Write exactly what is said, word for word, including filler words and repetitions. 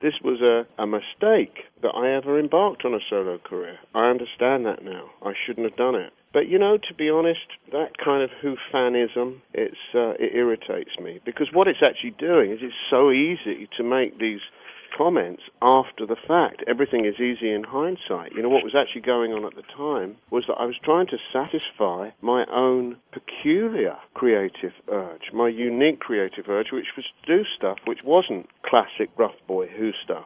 this was a, a mistake that I ever embarked on a solo career. I understand that now. I shouldn't have done it. But, you know, to be honest, that kind of who fanism, it's, uh, it irritates me. Because what it's actually doing is it's so easy to make these comments after the fact. Everything is easy in hindsight. You know, what was actually going on at the time was that I was trying to satisfy my own peculiar creative urge, my unique creative urge, which was to do stuff which wasn't classic rough boy who stuff.